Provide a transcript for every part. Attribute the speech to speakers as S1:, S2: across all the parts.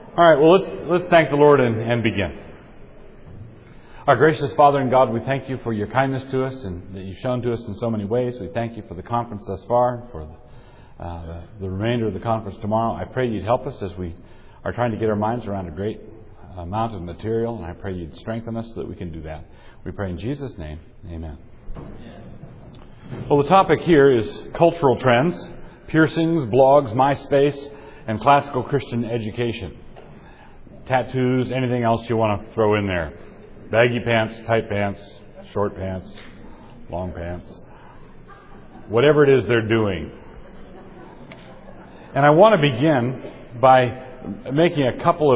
S1: All right, well, let's thank the Lord and begin. Our gracious Father and God, we thank you for your kindness to us and that you've shown to us in so many ways. We thank you for the conference thus far, for the remainder of the conference tomorrow. I pray you'd help us as we are trying to get our minds around a great amount of material, and I pray you'd strengthen us so that we can do that. We pray in Jesus' name, amen. Well, the topic here is cultural trends, piercings, blogs, MySpace, and classical Christian education. Tattoos, anything else you want to throw in there. Baggy pants, tight pants, short pants, long pants. Whatever it is they're doing. And I want to begin by making a couple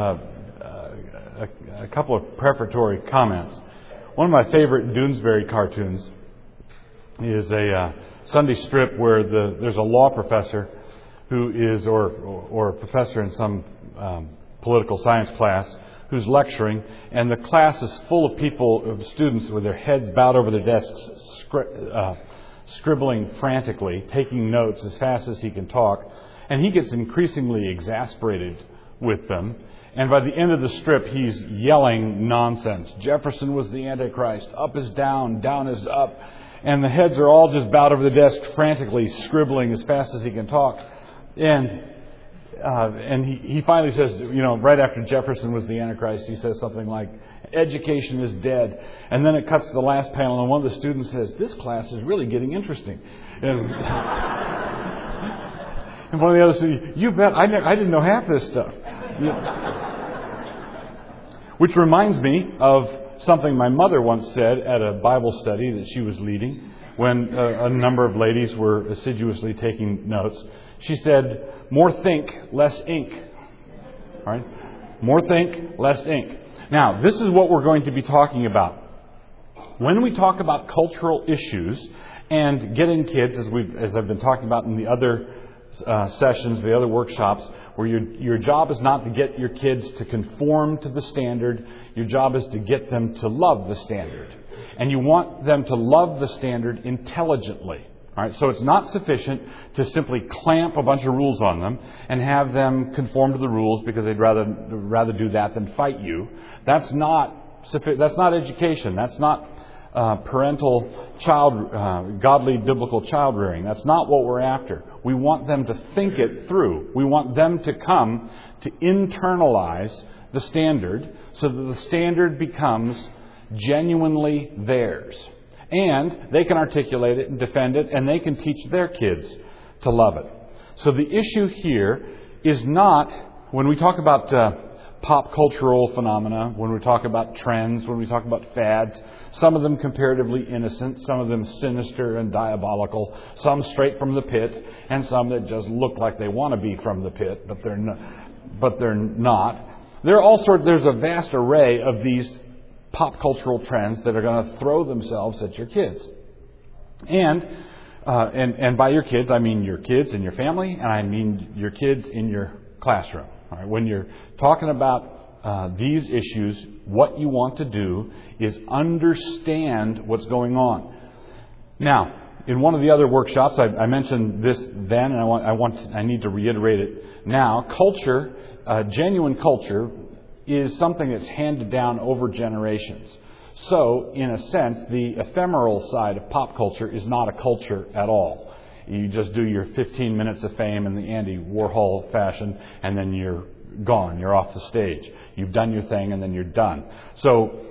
S1: of prefatory comments. One of my favorite Doonesbury cartoons is a Sunday strip where there's a law professor who is, or a professor in some political science class, who's lecturing, and the class is full of students with their heads bowed over their desks, scribbling frantically, taking notes as fast as he can talk, and he gets increasingly exasperated with them. And by the end of the strip, he's yelling nonsense. Jefferson was the Antichrist. Up is down, down is up. And the heads are all just bowed over the desk, frantically scribbling as fast as he can talk. And he finally says, right after Jefferson was the Antichrist, he says something like, education is dead. And then it cuts to the last panel, and one of the students says, this class is really getting interesting. And one of the others said, you bet, I didn't know half this stuff. Which reminds me of something my mother once said at a Bible study that she was leading when a number of ladies were assiduously taking notes. She said, more think, less ink. All right? More think, less ink. Now, this is what we're going to be talking about. When we talk about cultural issues and getting kids, as I've been talking about in the other sessions, the other workshops, where your job is not to get your kids to conform to the standard. Your job is to get them to love the standard. And you want them to love the standard intelligently. All right, so it's not sufficient to simply clamp a bunch of rules on them and have them conform to the rules because they'd rather do that than fight you. That's not education. That's not parental godly biblical child rearing. That's not what we're after. We want them to think it through. We want them to come to internalize the standard so that the standard becomes genuinely theirs. And they can articulate it and defend it, and they can teach their kids to love it. So the issue here is not, when we talk about pop cultural phenomena, when we talk about trends, when we talk about fads, some of them comparatively innocent, some of them sinister and diabolical, some straight from the pit, and some that just look like they want to be from the pit, but they're not. There's a vast array of these pop cultural trends that are going to throw themselves at your kids. And by your kids, I mean your kids in your family, and I mean your kids in your classroom. All right? When you're talking about these issues, what you want to do is understand what's going on. Now, in one of the other workshops, I mentioned this then, and I need to reiterate it now. Culture, genuine culture, is something that's handed down over generations. So, in a sense, the ephemeral side of pop culture is not a culture at all. You just do your 15 minutes of fame in the Andy Warhol fashion, and then you're gone. You're off the stage. You've done your thing, and then you're done. So,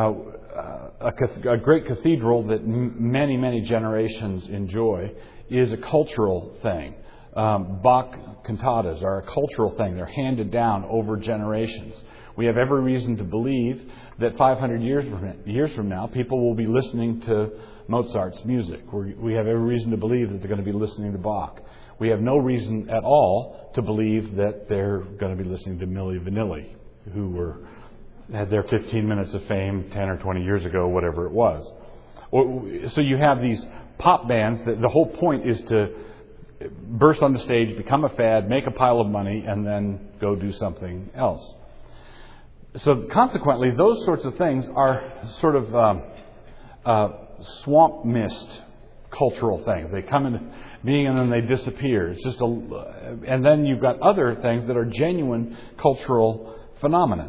S1: a great cathedral that many, many generations enjoy is a cultural thing. Bach cantatas are a cultural thing. They're handed down over generations. We have every reason to believe that 500 years from now, people will be listening to Mozart's music. We have every reason to believe that they're going to be listening to Bach. We have no reason at all to believe that they're going to be listening to Milli Vanilli, who had their 15 minutes of fame 10 or 20 years ago, whatever it was. So you have these pop bands that the whole point is to burst on the stage, become a fad, make a pile of money, and then go do something else. So consequently, those sorts of things are sort of swamp mist cultural things. being, and then they disappear. It's just and then you've got other things that are genuine cultural phenomena.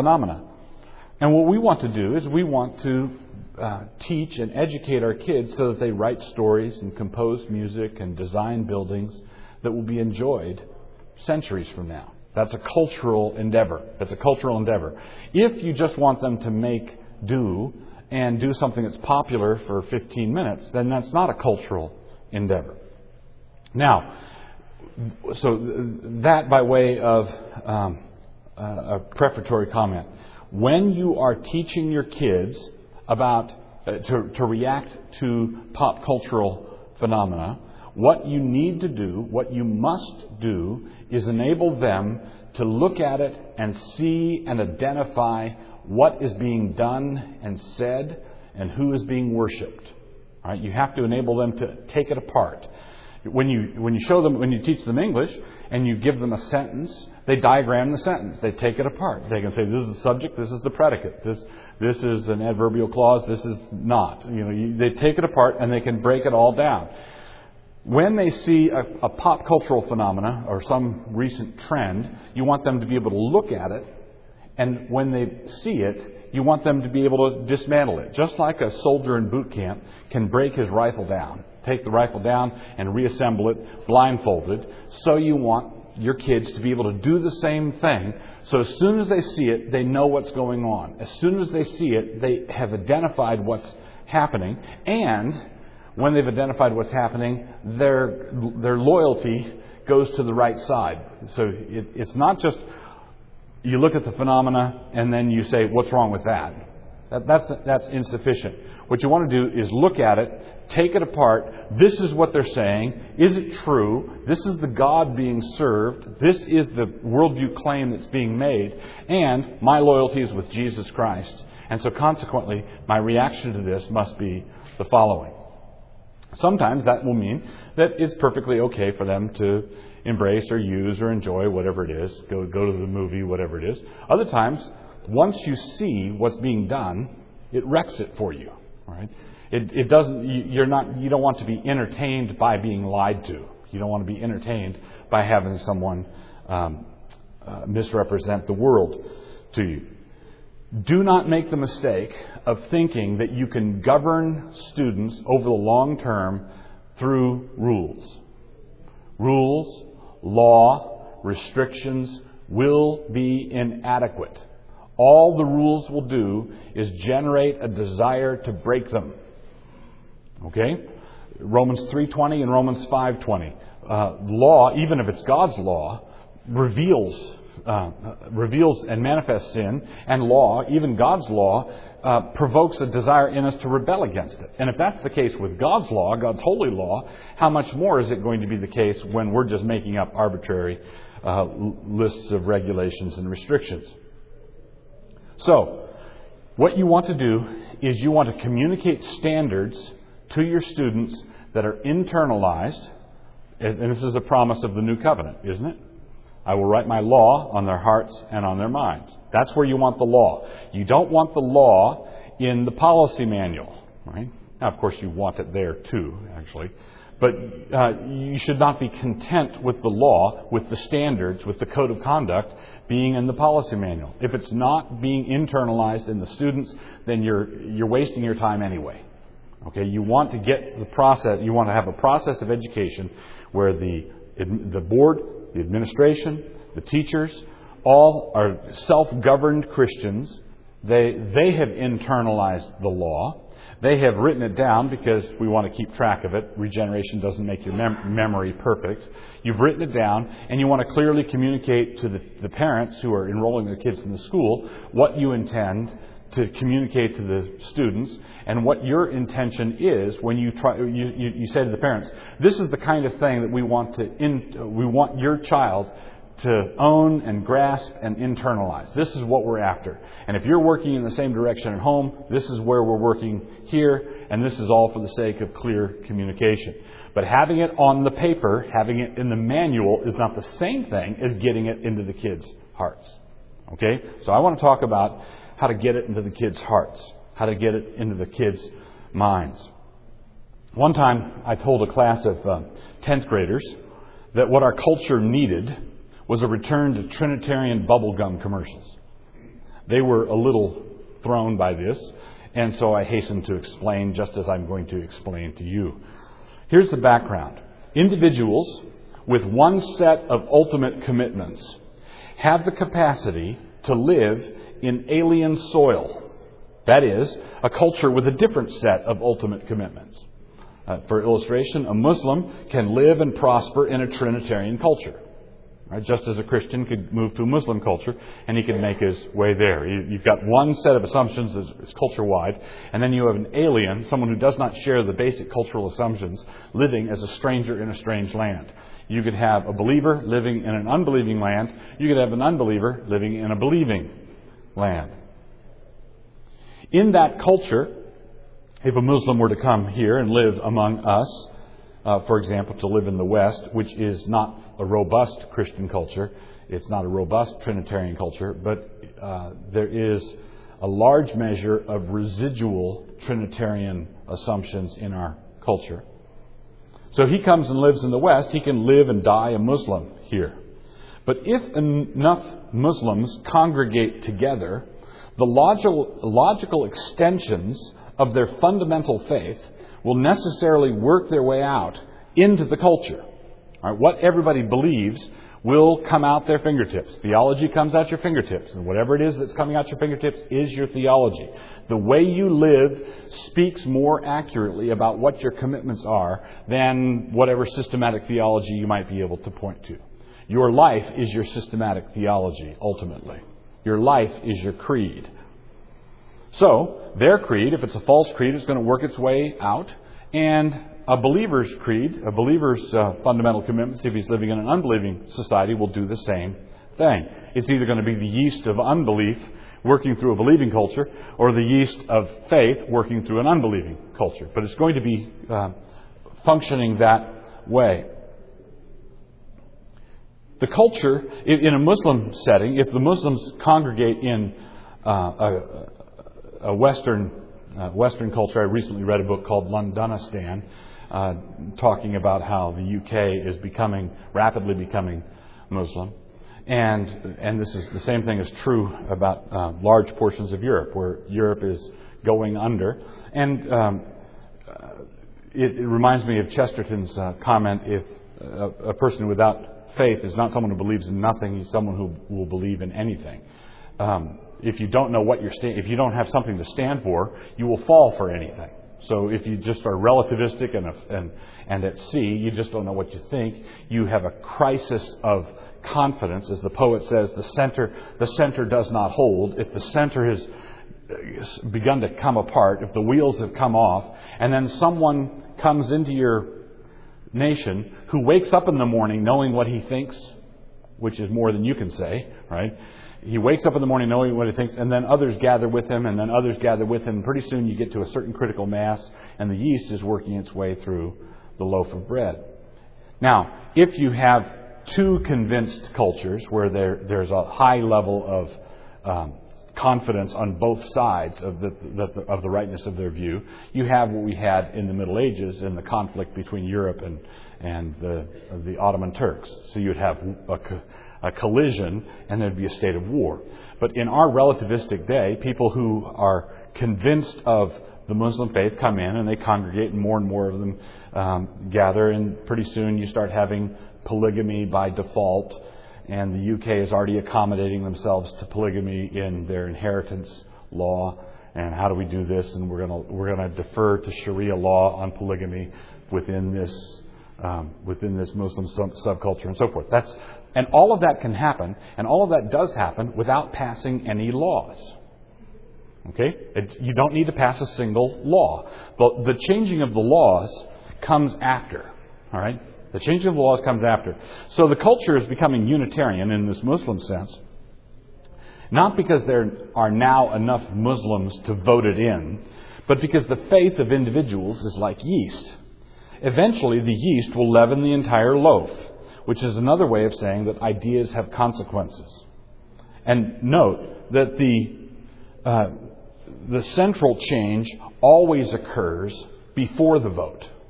S1: And what we want to do is we want to teach and educate our kids so that they write stories and compose music and design buildings that will be enjoyed centuries from now. That's a cultural endeavor. If you just want them to make do and do something that's popular for 15 minutes, then that's not a cultural endeavor. Now, so that by way of a prefatory comment. When you are teaching your kids about to react to pop cultural phenomena, what you need to do, what you must do, is enable them to look at it and see and identify what is being done and said and who is being worshipped. All right? You have to enable them to take it apart. When you teach them English and you give them a sentence, they diagram the sentence. They take it apart. They can say, this is the subject, this is the predicate, this is an adverbial clause, this is not. They take it apart and they can break it all down. When they see a pop cultural phenomena or some recent trend, you want them to be able to look at it, and when they see it, you want them to be able to dismantle it. Just like a soldier in boot camp can break his rifle down, take the rifle down and reassemble it blindfolded, so you want your kids to be able to do the same thing. So as soon as they see it, they know what's going on. As soon as they see it, they have identified what's happening, and when they've identified what's happening, their loyalty goes to the right side. So it's not just you look at the phenomena and then you say, what's wrong with that? That's insufficient. What you want to do is look at it, take it apart. This is what they're saying. Is it true? This is the God being served. This is the worldview claim that's being made. And my loyalty is with Jesus Christ. And so consequently, my reaction to this must be the following. Sometimes that will mean that it's perfectly okay for them to embrace or use or enjoy whatever it is, go to the movie, whatever it is. Other times, once you see what's being done, it wrecks it for you. Right? It doesn't. You don't want to be entertained by being lied to. You don't want to be entertained by having someone misrepresent the world to you. Do not make the mistake of thinking that you can govern students over the long term through rules. Rules, law, restrictions will be inadequate. All the rules will do is generate a desire to break them. Okay? Romans 3:20 and Romans 5:20. Law, even if it's God's law, reveals and manifests sin, and law, even God's law, provokes a desire in us to rebel against it. And if that's the case with God's law, God's holy law, how much more is it going to be the case when we're just making up arbitrary lists of regulations and restrictions? So, what you want to do is you want to communicate standards to your students that are internalized, and this is a promise of the new covenant, isn't it? I will write my law on their hearts and on their minds. That's where you want the law. You don't want the law in the policy manual, right? Now, of course, you want it there too, actually. But you should not be content with the law, with the standards, with the code of conduct being in the policy manual. If it's not being internalized in the students, then you're wasting your time anyway. Okay, you want to get the process. You want to have a process of education where the board, the administration, the teachers, all are self-governed Christians. They have internalized the law. They have written it down because we want to keep track of it. Regeneration doesn't make your memory perfect. You've written it down, and you want to clearly communicate to the parents who are enrolling their kids in the school what you intend to communicate to the students and what your intention is when you say to the parents, this is the kind of thing that we want your child to own and grasp and internalize. This is what we're after. And if you're working in the same direction at home, this is where we're working here, and this is all for the sake of clear communication. But having it on the paper, having it in the manual, is not the same thing as getting it into the kids' hearts. Okay? So I want to talk about how to get it into the kids' hearts, how to get it into the kids' minds. One time I told a class of 10th graders that what our culture needed was a return to Trinitarian bubblegum commercials. They were a little thrown by this, and so I hastened to explain just as I'm going to explain to you. Here's the background. Individuals with one set of ultimate commitments have the capacity to live in alien soil. That is, a culture with a different set of ultimate commitments. For illustration, a Muslim can live and prosper in a Trinitarian culture. Right? Just as a Christian could move to a Muslim culture and he could make his way there. You've got one set of assumptions that's culture-wide, and then you have an alien, someone who does not share the basic cultural assumptions, living as a stranger in a strange land. You could have a believer living in an unbelieving land. You could have an unbeliever living in a believing land. In that culture, if a Muslim were to come here and live among us, for example, to live in the West, which is not a robust Christian culture, it's not a robust Trinitarian culture, but there is a large measure of residual Trinitarian assumptions in our culture. So he comes and lives in the West, he can live and die a Muslim here. But if enough Muslims congregate together, the logical extensions of their fundamental faith will necessarily work their way out into the culture. All right, what everybody believes will come out their fingertips. Theology comes out your fingertips, and whatever it is that's coming out your fingertips is your theology. The way you live speaks more accurately about what your commitments are than whatever systematic theology you might be able to point to. Your life is your systematic theology, ultimately. Your life is your creed. So, their creed, if it's a false creed, is going to work its way out. And a believer's creed, a believer's fundamental commitments, if he's living in an unbelieving society, will do the same thing. It's either going to be the yeast of unbelief working through a believing culture, or the yeast of faith working through an unbelieving culture. But it's going to be functioning that way. The culture, in a Muslim setting, if the Muslims congregate in a Western culture. I recently read a book called Londonistan, talking about how the UK is rapidly becoming Muslim, and this is the same thing is true about large portions of Europe, where Europe is going under. And it reminds me of Chesterton's comment: if a person without faith is not someone who believes in nothing, he's someone who will believe in anything. If you don't know what if you don't have something to stand for, you will fall for anything. So if you just are relativistic and at sea, you just don't know what you think. You have a crisis of confidence, as the poet says. The center does not hold. If the center has begun to come apart, if the wheels have come off, and then someone comes into your nation who wakes up in the morning knowing what he thinks, which is more than you can say, right? He wakes up in the morning knowing what he thinks, and then others gather with him, and then others gather with him. Pretty soon you get to a certain critical mass, and the yeast is working its way through the loaf of bread. Now, if you have two convinced cultures where there's a high level of confidence on both sides of the rightness of their view, you have what we had in the Middle Ages in the conflict between Europe and the Ottoman Turks. So you'd have a collision, and there'd be a state of war. But in our relativistic day, people who are convinced of the Muslim faith come in and they congregate, and more of them gather, and pretty soon you start having polygamy by default, and the UK is already accommodating themselves to polygamy in their inheritance law. And how do we do this? And we're going to defer to Sharia law on polygamy within this Muslim subculture and so forth. And all of that can happen, and all of that does happen without passing any laws. Okay? You don't need to pass a single law. But the changing of the laws comes after. All right? The changing of the laws comes after. So the culture is becoming Unitarian in this Muslim sense, not because there are now enough Muslims to vote it in, but because the faith of individuals is like yeast. Eventually, the yeast will leaven the entire loaf, which is another way of saying that ideas have consequences. And note that the central change always occurs before the vote.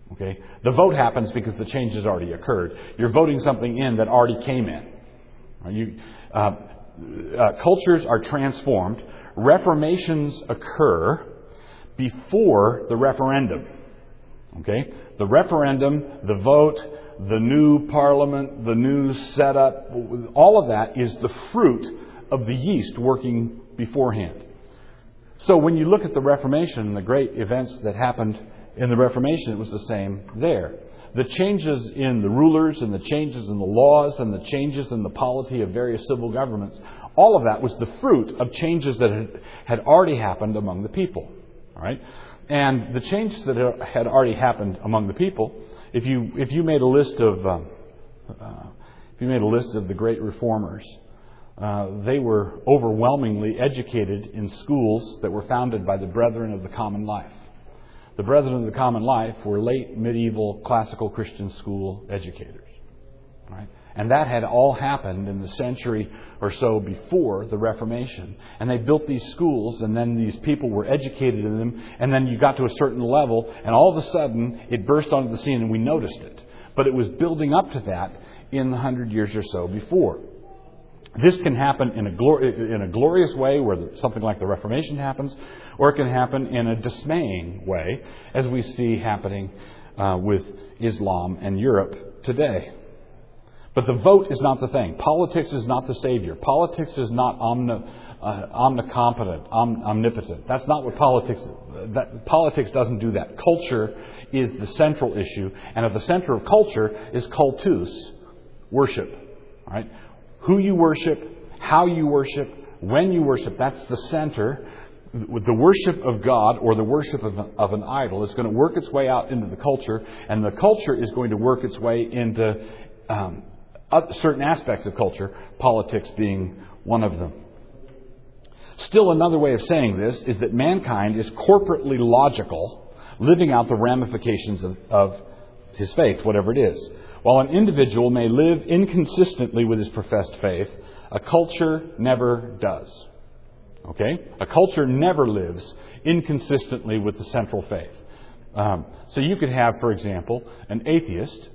S1: Okay? The vote happens because the change has already occurred. You're voting something in that already came in. Cultures are transformed. Reformations occur before the referendum. Okay? The referendum, the vote, the new parliament, the new setup, all of that is the fruit of the yeast working beforehand. So when you look at the Reformation and the great events that happened in the Reformation, it was the same there. The changes in the rulers and the changes in the laws and the changes in the polity of various civil governments, all of that was the fruit of changes that had already happened among the people. All right? And the changes that had already happened among the people, if you made a list of the great reformers, they were overwhelmingly educated in schools that were founded by the Brethren of the Common Life. The Brethren of the Common Life were late medieval classical Christian school educators. Right? And that had all happened in the century or so before the Reformation. And they built these schools, and then these people were educated in them, and then you got to a certain level, and all of a sudden it burst onto the scene and we noticed it. But it was building up to that in the 100 years or so before. This can happen in a glorious way where something like the Reformation happens, or it can happen in a dismaying way, as we see happening with Islam and Europe today. But the vote is not the thing. Politics is not the savior. Politics is not omnicompetent, omnipotent. That's not what politics is. Politics doesn't do that. Culture is the central issue, and at the center of culture is kultus, worship. Right? Who you worship, how you worship, when you worship, that's the center. The worship of God or the worship of an idol is going to work its way out into the culture, and the culture is going to work its way into certain aspects of culture, politics being one of them. Still, another way of saying this is that mankind is corporately logical, living out the ramifications of his faith, whatever it is. While an individual may live inconsistently with his professed faith, a culture never does. Okay? A culture never lives inconsistently with the central faith. So you could have, for example, an atheist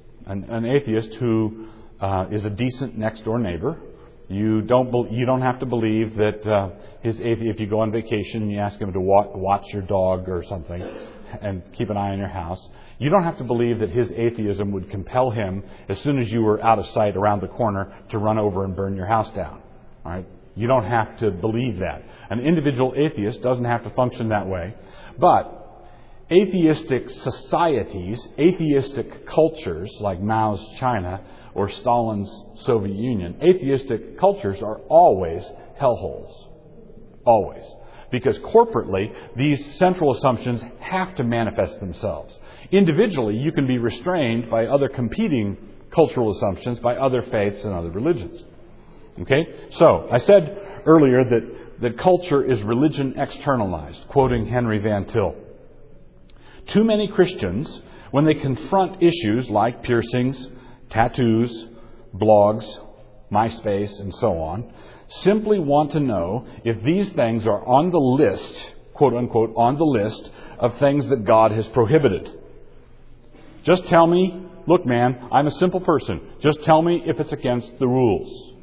S1: who is a decent next door neighbor. You don't have to believe that if you go on vacation and you ask him to watch your dog or something and keep an eye on your house, you don't have to believe that his atheism would compel him, as soon as you were out of sight around the corner, to run over and burn your house down. All right? You don't have to believe that. An individual atheist doesn't have to function that way. But atheistic societies, atheistic cultures like Mao's China or Stalin's Soviet Union, atheistic cultures are always hellholes. Always. Because corporately, these central assumptions have to manifest themselves. Individually, you can be restrained by other competing cultural assumptions, by other faiths and other religions. Okay? So, I said earlier that culture is religion externalized, quoting Henry Van Til. Too many Christians, when they confront issues like piercings, tattoos, blogs, MySpace, and so on, simply want to know if these things are on the list, quote unquote, on the list of things that God has prohibited. Just tell me, look man, I'm a simple person. Just tell me if it's against the rules.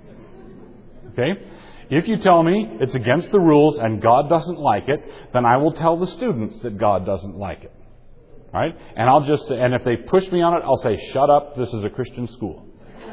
S1: Okay? If you tell me it's against the rules and God doesn't like it, then I will tell the students that God doesn't like it. Right? And if they push me on it, I'll say, shut up, this is a Christian school.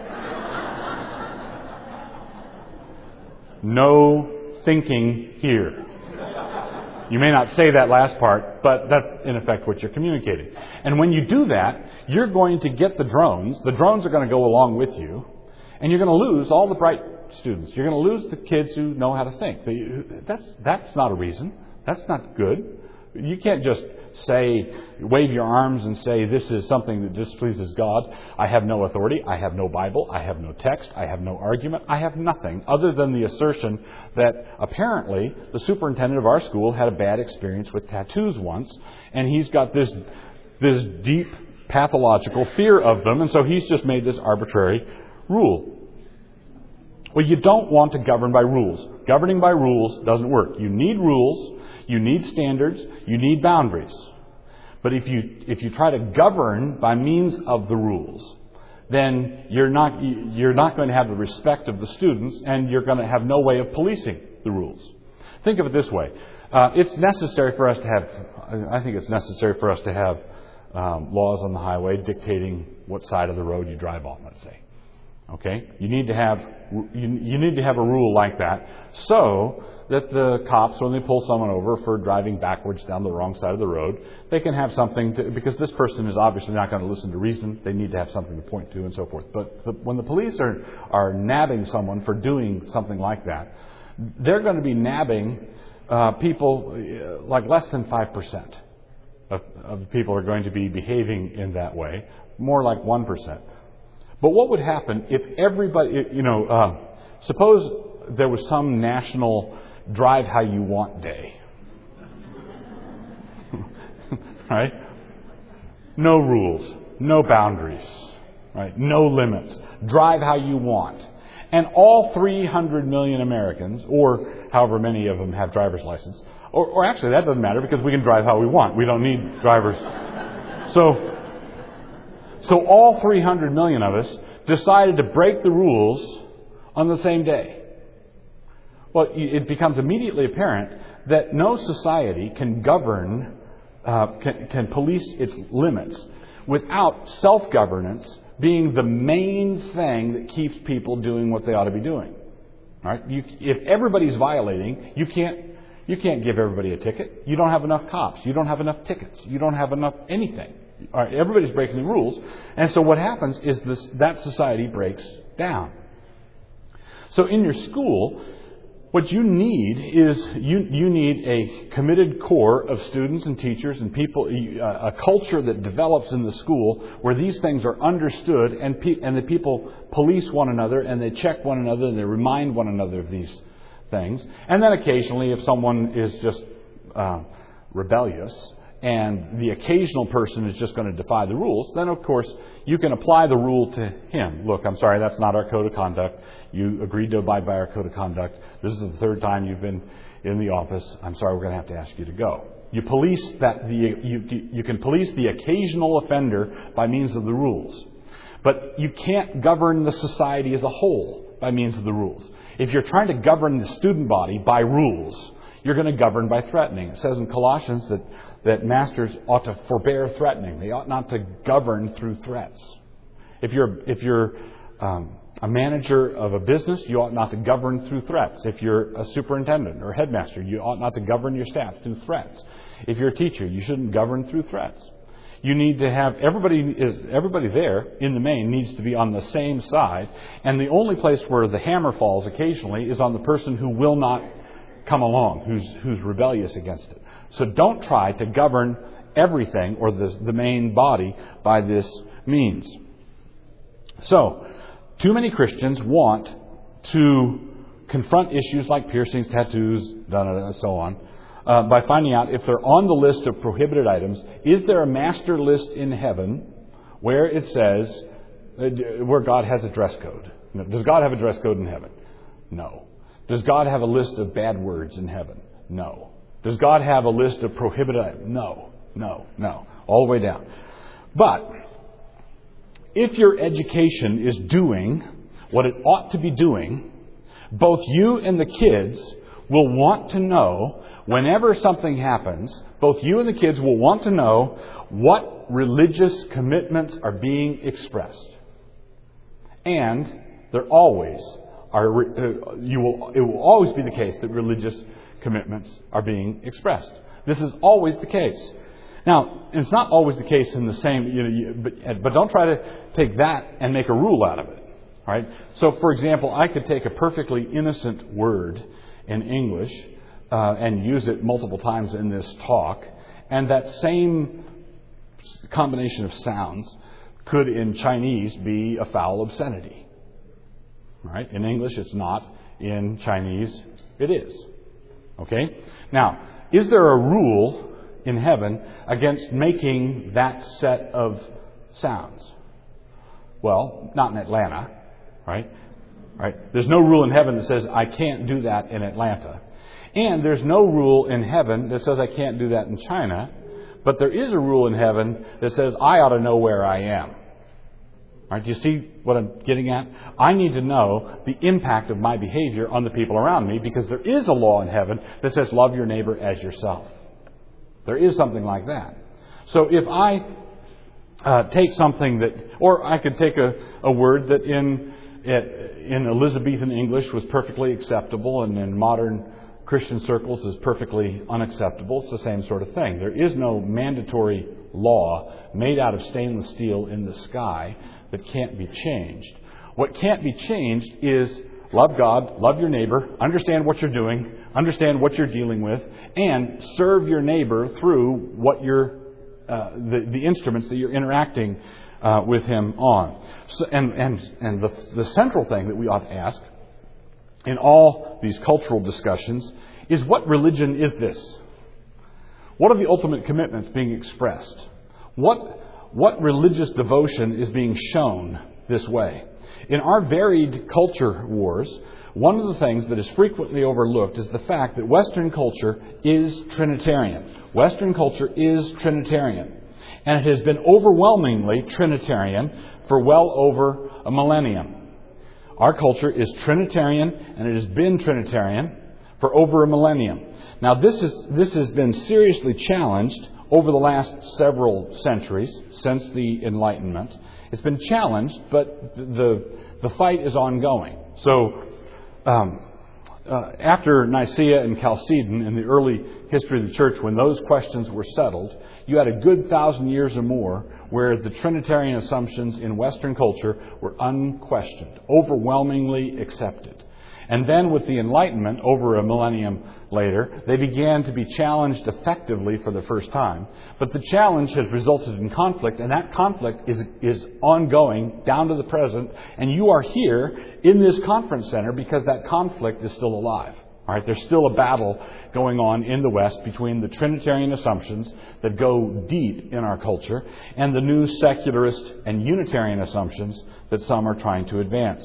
S1: No thinking here. You may not say that last part, but that's in effect what you're communicating. And when you do that, you're going to get the drones. The drones are going to go along with you. And you're going to lose all the bright students. You're going to lose the kids who know how to think. That's not a reason. That's not good. You can't just wave your arms and say, this is something that displeases God. I have no authority. I have no Bible. I have no text. I have no argument. I have nothing other than the assertion that apparently the superintendent of our school had a bad experience with tattoos once, and he's got this deep pathological fear of them, and so he's just made this arbitrary rule. Well, you don't want to govern by rules. Governing by rules doesn't work. You need rules. You need standards. You need boundaries. But if you try to govern by means of the rules, then you're not going to have the respect of the students, and you're going to have no way of policing the rules. Think of it this way. It's necessary for us to have laws on the highway dictating what side of the road you drive on, let's say. Okay? You need to have a rule like that so that the cops, when they pull someone over for driving backwards down the wrong side of the road, they can have something because this person is obviously not going to listen to reason. They need to have something to point to and so forth. But when the police are nabbing someone for doing something like that, they're going to be nabbing people like less than 5% of people are going to be behaving in that way, more like 1%. But what would happen if everybody, suppose there was some national drive how you want day. Right? No rules, no boundaries, right? No limits. Drive how you want. And all 300 million Americans, or however many of them have driver's license, or actually that doesn't matter because we can drive how we want. We don't need drivers. So all 300 million of us decided to break the rules on the same day. Well, it becomes immediately apparent that no society can govern, can police its limits without self-governance being the main thing that keeps people doing what they ought to be doing. All right? If everybody's violating, you can't give everybody a ticket. You don't have enough cops. You don't have enough tickets. You don't have enough anything. All right, everybody's breaking the rules. And so what happens is that society breaks down. So in your school, what you need is you need a committed core of students and teachers and people, a culture that develops in the school where these things are understood and the people police one another and they check one another and they remind one another of these things. And then occasionally if someone is just rebellious and the occasional person is just going to defy the rules, then of course you can apply the rule to him. Look, I'm sorry, that's not our code of conduct. You agreed to abide by our code of conduct. This is the third time you've been in the office. I'm sorry, we're going to have to ask you to go. You police that. You can police the occasional offender by means of the rules. But you can't govern the society as a whole by means of the rules. If you're trying to govern the student body by rules, you're going to govern by threatening. It says in Colossians that masters ought to forbear threatening. They ought not to govern through threats. If you're a manager of a business, you ought not to govern through threats. If you're a superintendent or headmaster, you ought not to govern your staff through threats. If you're a teacher, you shouldn't govern through threats. You need to have everybody there in the main needs to be on the same side, and the only place where the hammer falls occasionally is on the person who will not come along, who's rebellious against it. So don't try to govern everything or the main body by this means. So, too many Christians want to confront issues like piercings, tattoos, and so on, by finding out if they're on the list of prohibited items. Is there a master list in heaven where it says, where God has a dress code? Does God have a dress code in heaven? No. Does God have a list of bad words in heaven? No. Does God have a list of prohibited items? No. All the way down. But if your education is doing what it ought to be doing, both you and the kids will want to know, whenever something happens, both you and the kids will want to know what religious commitments are being expressed. And there always are, it will always be the case that religious commitments are being expressed. This is always the case. Now, it's not always the case in the same, but don't try to take that and make a rule out of it. All right? So, for example, I could take a perfectly innocent word in English and use it multiple times in this talk, and that same combination of sounds could in Chinese be a foul obscenity. All right? In English, it's not. In Chinese, it is. Okay? Now, is there a rule in heaven against making that set of sounds? Well, not in Atlanta, right? There's no rule in heaven that says I can't do that in Atlanta. And there's no rule in heaven that says I can't do that in China. But there is a rule in heaven that says I ought to know where I am. All right, do you see what I'm getting at? I need to know the impact of my behavior on the people around me, because there is a law in heaven that says love your neighbor as yourself. There is something like that. So if I take something that, or I could take a word that in Elizabethan English was perfectly acceptable and in modern Christian circles is perfectly unacceptable. It's the same sort of thing. There is no mandatory law made out of stainless steel in the sky that can't be changed. What can't be changed is love God, love your neighbor, understand what you're doing, understand what you're dealing with, and serve your neighbor through what you're the instruments that you're interacting with him on. So, and the central thing that we ought to ask in all these cultural discussions is, what religion is this? What are the ultimate commitments being expressed? What religious devotion is being shown this way? In our varied culture wars, one of the things that is frequently overlooked is the fact that Western culture is Trinitarian. Western culture is Trinitarian. And it has been overwhelmingly Trinitarian for well over a millennium. Our culture is Trinitarian, and it has been Trinitarian for over a millennium. Now, this has been seriously challenged over the last several centuries since the Enlightenment. It's been challenged, but the fight is ongoing. So, after Nicaea and Chalcedon in the early history of the church, when those questions were settled, you had a good 1,000 years or more where the Trinitarian assumptions in Western culture were unquestioned, overwhelmingly accepted. And then with the Enlightenment, over a millennium later, they began to be challenged effectively for the first time. But the challenge has resulted in conflict, and that conflict is ongoing down to the present. And you are here in this conference center because that conflict is still alive. All right, there's still a battle going on in the West between the Trinitarian assumptions that go deep in our culture and the new secularist and Unitarian assumptions that some are trying to advance.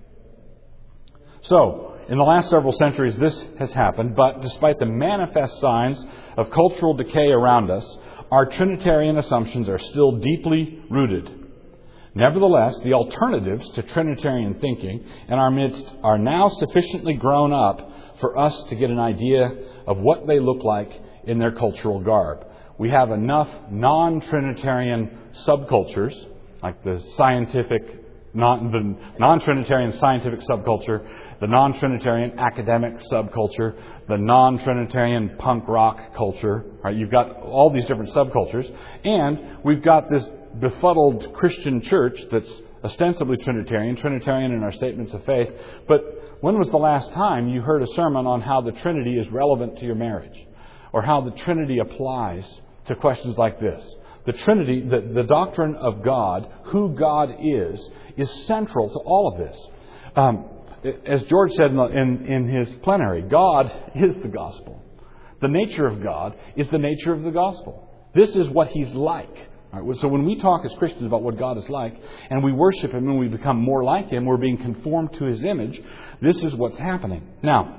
S1: So, in the last several centuries this has happened, but despite the manifest signs of cultural decay around us, our Trinitarian assumptions are still deeply rooted. Nevertheless, the alternatives to Trinitarian thinking in our midst are now sufficiently grown up for us to get an idea of what they look like in their cultural garb. We have enough non-Trinitarian subcultures, like the non-Trinitarian scientific subculture, the non-Trinitarian academic subculture, the non-Trinitarian punk rock culture. Right? You've got all these different subcultures, and we've got this befuddled Christian church that's ostensibly Trinitarian in our statements of faith. But when was the last time you heard a sermon on how the Trinity is relevant to your marriage, or how the Trinity applies to questions like this? The Trinity, the doctrine of God, who God is central to all of this. As George said in his plenary, God is the gospel. The nature of God is the nature of the gospel. This is what He's like. Right? So when we talk as Christians about what God is like, and we worship Him and we become more like Him, we're being conformed to His image, this is what's happening. Now,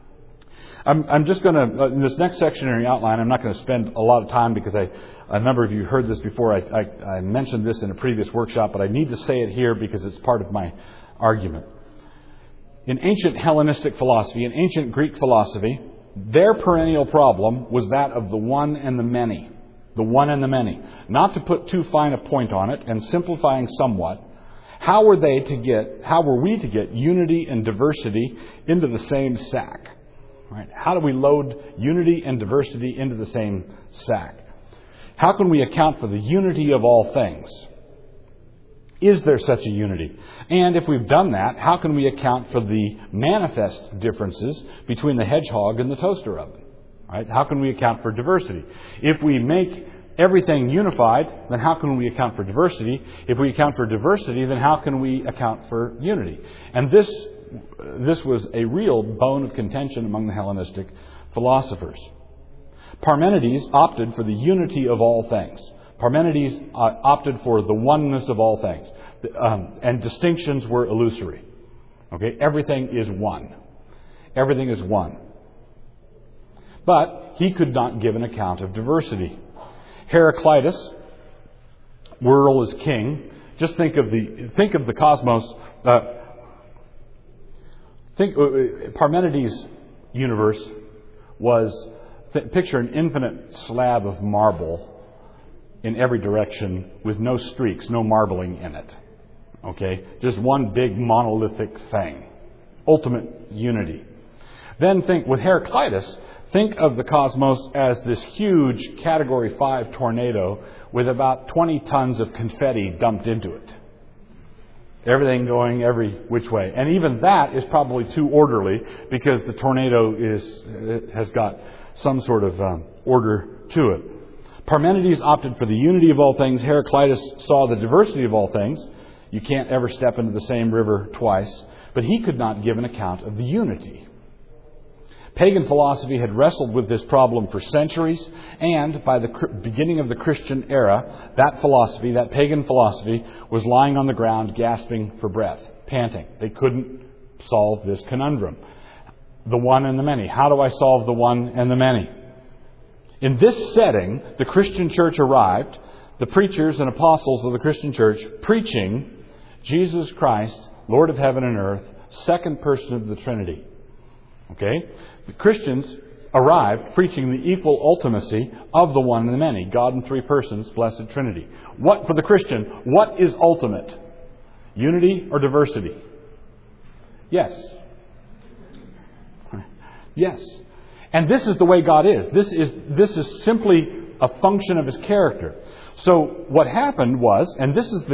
S1: I'm just going to, in this next section in your outline, I'm not going to spend a lot of time because a number of you heard this before. I mentioned this in a previous workshop, but I need to say it here because it's part of my argument. In ancient Hellenistic philosophy, in ancient Greek philosophy, their perennial problem was that of the one and the many. The one and the many. Not to put too fine a point on it, and simplifying somewhat, how were we to get unity and diversity into the same sack? Right? How do we load unity and diversity into the same sack? How can we account for the unity of all things? Is there such a unity? And if we've done that, how can we account for the manifest differences between the hedgehog and the toaster oven? Right? How can we account for diversity? If we make everything unified, then how can we account for diversity? If we account for diversity, then how can we account for unity? And this was a real bone of contention among the Hellenistic philosophers. Parmenides opted for the unity of all things. Parmenides opted for the oneness of all things. And distinctions were illusory. Okay? Everything is one. Everything is one. But he could not give an account of diversity. Heraclitus, world is king. Just think of the cosmos. Parmenides' universe was, picture an infinite slab of marble in every direction with no streaks, no marbling in it. Okay? Just one big monolithic thing. Ultimate unity. Then with Heraclitus, think of the cosmos as this huge Category 5 tornado with about 20 tons of confetti dumped into it. Everything going every which way. And even that is probably too orderly because the tornado has got some sort of order to it. Parmenides opted for the unity of all things. Heraclitus saw the diversity of all things. You can't ever step into the same river twice. But he could not give an account of the unity. Pagan philosophy had wrestled with this problem for centuries, and by the beginning of the Christian era, that philosophy, that pagan philosophy, was lying on the ground gasping for breath, panting. They couldn't solve this conundrum. The one and the many. How do I solve the one and the many? In this setting, the Christian church arrived, the preachers and apostles of the Christian church preaching Jesus Christ, Lord of heaven and earth, second person of the Trinity. Okay? The Christians arrived preaching the equal ultimacy of the one and the many. God in three persons, blessed Trinity. For the Christian, what is ultimate? Unity or diversity? Yes. Yes. And this is the way God is. This is simply a function of His character. So what happened was, and this is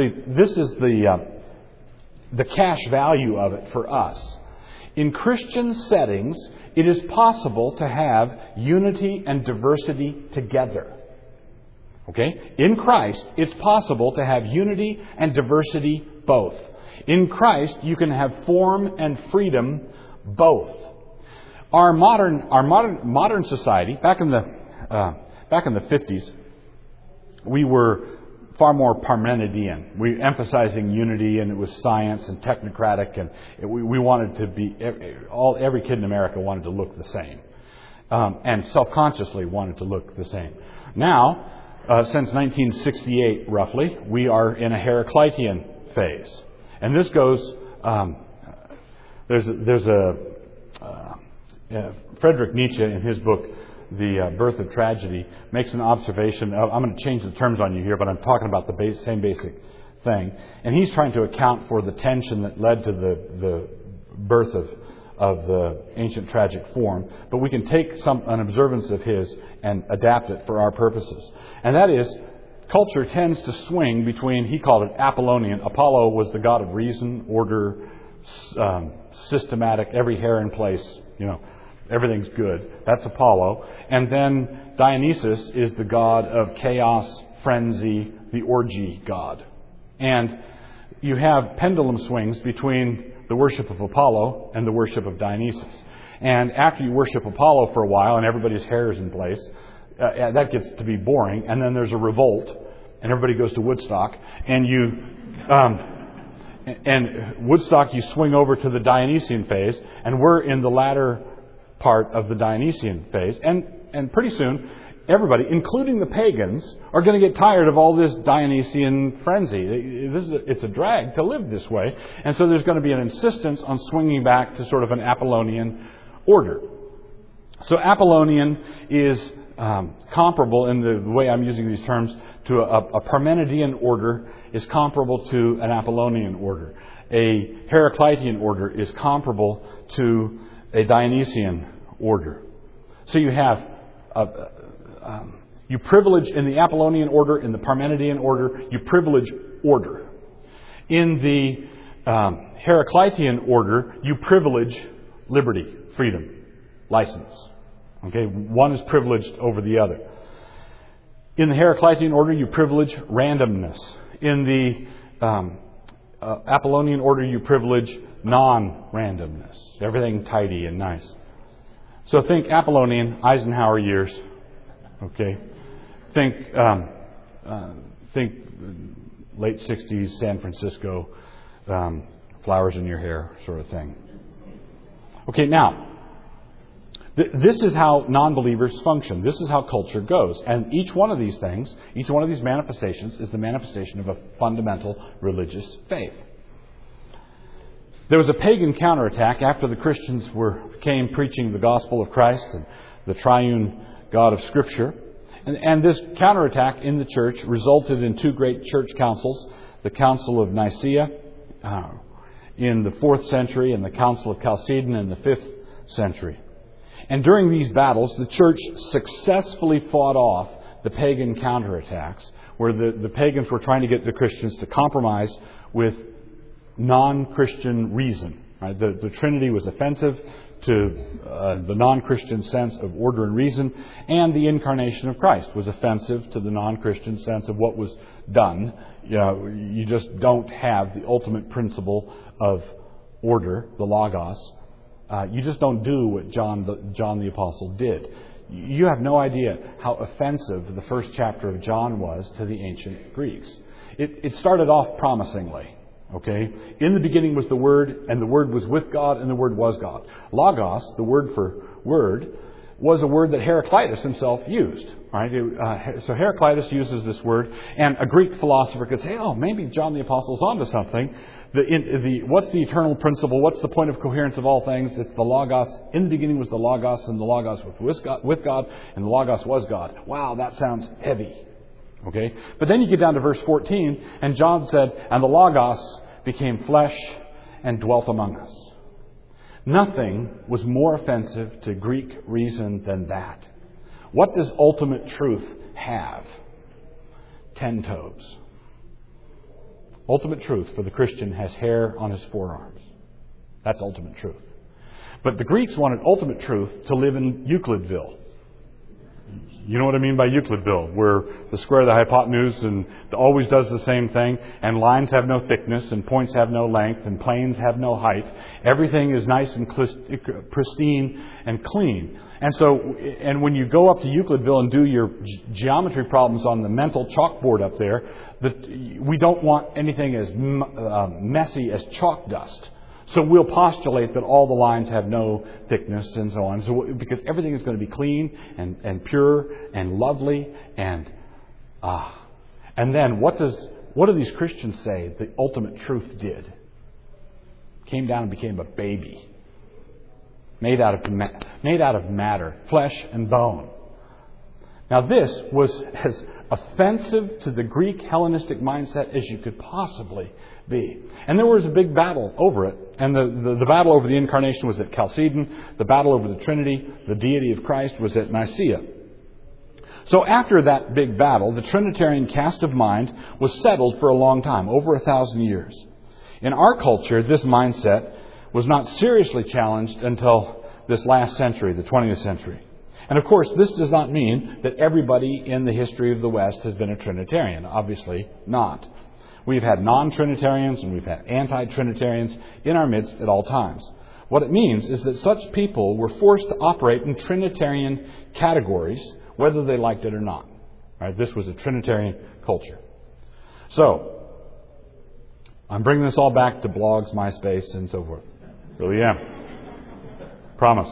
S1: the cash value of it for us. In Christian settings, it is possible to have unity and diversity together. Okay? In Christ, it's possible to have unity and diversity both. In Christ, you can have form and freedom both. Our modern society, back in the 50s, we were far more Parmenidean. We emphasizing unity, and it was science and technocratic, and we wanted to be every kid in America wanted to look the same, and self-consciously wanted to look the same. Now, since 1968, roughly, we are in a Heraclitean phase, and this goes. There's Friedrich Nietzsche in his book, The Birth of Tragedy, makes an observation. I'm going to change the terms on you here, but I'm talking about the same basic thing. And he's trying to account for the tension that led to the birth of the ancient tragic form. But we can take an observance of his and adapt it for our purposes. And that is, culture tends to swing between, he called it Apollonian. Apollo was the god of reason, order, systematic, every hair in place, everything's good. That's Apollo. And then Dionysus is the god of chaos, frenzy, the orgy god. And you have pendulum swings between the worship of Apollo and the worship of Dionysus. And after you worship Apollo for a while and everybody's hair is in place, that gets to be boring. And then there's a revolt and everybody goes to Woodstock. And Woodstock, you swing over to the Dionysian phase, and we're in the latter part of the Dionysian phase. And pretty soon, everybody, including the pagans, are going to get tired of all this Dionysian frenzy. It's a drag to live this way. And so there's going to be an insistence on swinging back to sort of an Apollonian order. So Apollonian is comparable, in the way I'm using these terms, to a Parmenidean order is comparable to an Apollonian order. A Heraclitean order is comparable to a Dionysian order. So you have you privilege in the Apollonian order, in the Parmenidean order, you privilege order. In the Heraclitean order, you privilege liberty, freedom, license. Okay, one is privileged over the other. In the Heraclitean order, you privilege randomness. In the Apollonian order, you privilege non-randomness. Everything tidy and nice. So think Apollonian, Eisenhower years. Okay, think late 60s San Francisco, flowers in your hair sort of thing. Okay, now This is how non-believers function. This is how culture goes. And each one of these things, each one of these manifestations is the manifestation of a fundamental religious faith. There was a pagan counterattack after the Christians came preaching the gospel of Christ and the triune God of Scripture. And this counterattack in the church resulted in two great church councils, the Council of Nicaea in the 4th century and the Council of Chalcedon in the 5th century. And during these battles, the church successfully fought off the pagan counterattacks, where the pagans were trying to get the Christians to compromise with non-Christian reason. Right? The Trinity was offensive to the non-Christian sense of order and reason, and the incarnation of Christ was offensive to the non-Christian sense of what was done. You just don't have the ultimate principle of order, the Logos. You just don't do what John the Apostle did. You have no idea how offensive the first chapter of John was to the ancient Greeks. It started off promisingly. Okay? In the beginning was the Word, and the Word was with God, and the Word was God. Logos, the word for word, was a word that Heraclitus himself used. Right? So Heraclitus uses this word, and a Greek philosopher could say, oh, maybe John the Apostle's onto something. What's the eternal principle? What's the point of coherence of all things? It's the Logos. In the beginning was the Logos, and the Logos was with God, and the Logos was God. Wow, that sounds heavy. Okay? But then you get down to verse 14, and John said, and the Logos became flesh and dwelt among us. Nothing was more offensive to Greek reason than that. What does ultimate truth have? 10 toes. Ultimate truth for the Christian has hair on his forearms. That's ultimate truth. But the Greeks wanted ultimate truth to live in Euclidville. You know what I mean by Euclidville, where the square of the hypotenuse and always does the same thing, and lines have no thickness, and points have no length, and planes have no height. Everything is nice and pristine and clean. And when you go up to Euclidville and do your geometry problems on the mental chalkboard up there, we don't want anything as messy as chalk dust. So we'll postulate that all the lines have no thickness and so on. So because everything is going to be clean and pure and lovely and then what do these Christians say the ultimate truth did? Came down and became a baby, made out of matter, flesh and bone. Now this was as offensive to the Greek Hellenistic mindset as you could possibly be. And there was a big battle over it. And the battle over the incarnation was at Chalcedon. The battle over the Trinity, the deity of Christ, was at Nicaea. So after that big battle, the Trinitarian cast of mind was settled for a long time, over 1,000 years. In our culture, this mindset was not seriously challenged until this last century, the 20th century. And of course, this does not mean that everybody in the history of the West has been a Trinitarian. Obviously not. We've had non-Trinitarians and we've had anti-Trinitarians in our midst at all times. What it means is that such people were forced to operate in Trinitarian categories, whether they liked it or not. Right? This was a Trinitarian culture. So, I'm bringing this all back to blogs, MySpace, and so forth. Really am. Promise.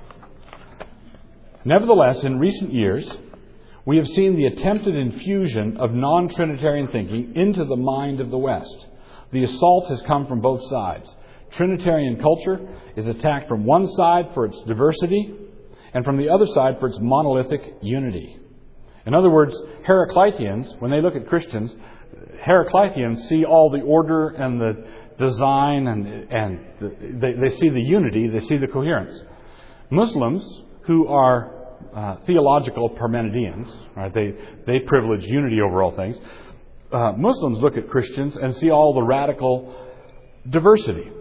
S1: Nevertheless, in recent years, we have seen the attempted infusion of non-Trinitarian thinking into the mind of the West. The assault has come from both sides. Trinitarian culture is attacked from one side for its diversity and from the other side for its monolithic unity. In other words, Heracliteans, when they look at Christians, Heracliteans see all the order and the design and they see the unity, they see the coherence. Muslims, who are theological Parmenideans, right? They privilege unity over all things. Muslims look at Christians and see all the radical diversity.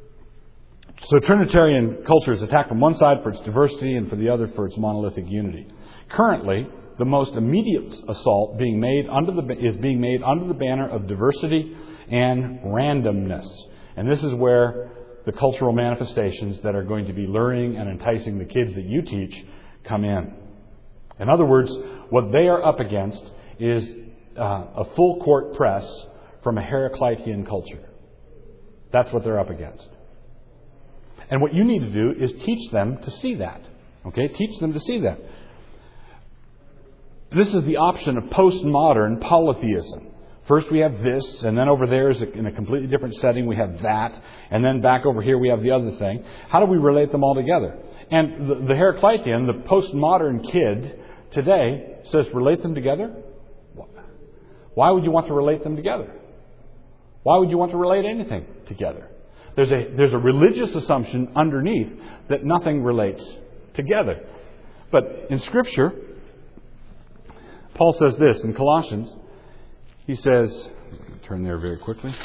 S1: So Trinitarian culture is attacked from one side for its diversity and for the other for its monolithic unity. Currently, the most immediate assault is being made under the banner of diversity and randomness. And this is where the cultural manifestations that are going to be luring and enticing the kids that you teach come in. In other words, what they are up against is a full court press from a Heraclitean culture. That's what they're up against. And what you need to do is teach them to see that. Okay? Teach them to see that. This is the option of postmodern polytheism. First we have this, and then over there is in a completely different setting we have that, and then back over here we have the other thing. How do we relate them all together? And the Heraclitean, the postmodern kid today, says relate them together? Why would you want to relate them together? Why would you want to relate anything together? There's a religious assumption underneath that nothing relates together. But in Scripture, Paul says this in Colossians. He says, let me turn there very quickly.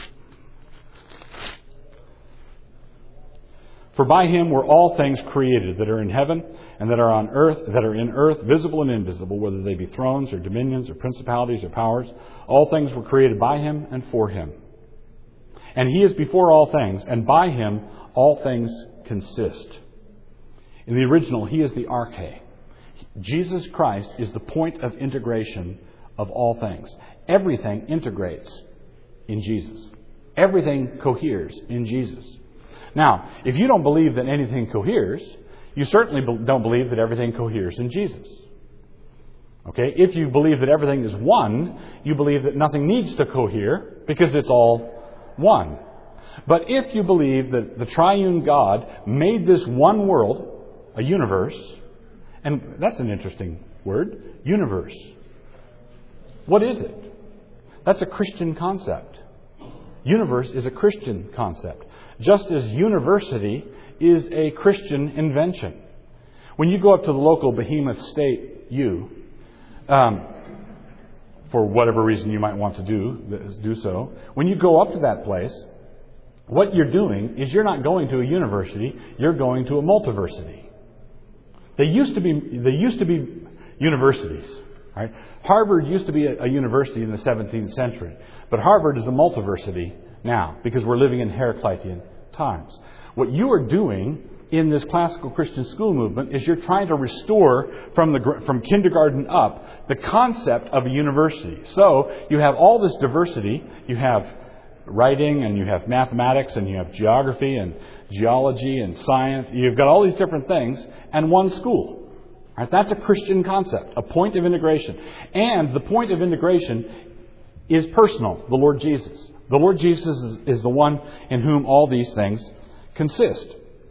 S1: For by Him were all things created that are in heaven and that are on earth, that are in earth, visible and invisible, whether they be thrones or dominions or principalities or powers. All things were created by Him and for Him. And He is before all things, and by Him all things consist. In the original, He is the arche. Jesus Christ is the point of integration of all things. Everything integrates in Jesus. Everything coheres in Jesus. Now, if you don't believe that anything coheres, you certainly don't believe that everything coheres in Jesus. Okay? If you believe that everything is one, you believe that nothing needs to cohere because it's all one. But if you believe that the triune God made this one world, a universe, and that's an interesting word, universe. What is it? That's a Christian concept. Universe is a Christian concept. Just as university is a Christian invention. When you go up to the local behemoth state U, for whatever reason you might want to do so, when you go up to that place, what you're doing is you're not going to a university, you're going to a multiversity. They used to be universities. Right? Harvard used to be a university in the 17th century, but Harvard is a multiversity now because we're living in Heraclitean times. What you are doing in this classical Christian school movement is you're trying to restore from kindergarten up the concept of a university. So you have all this diversity. You have writing and you have mathematics and you have geography and geology and science. You've got all these different things and one school. Right? That's a Christian concept, a point of integration. And the point of integration is personal, the Lord Jesus. The Lord Jesus is the one in whom all these things consist.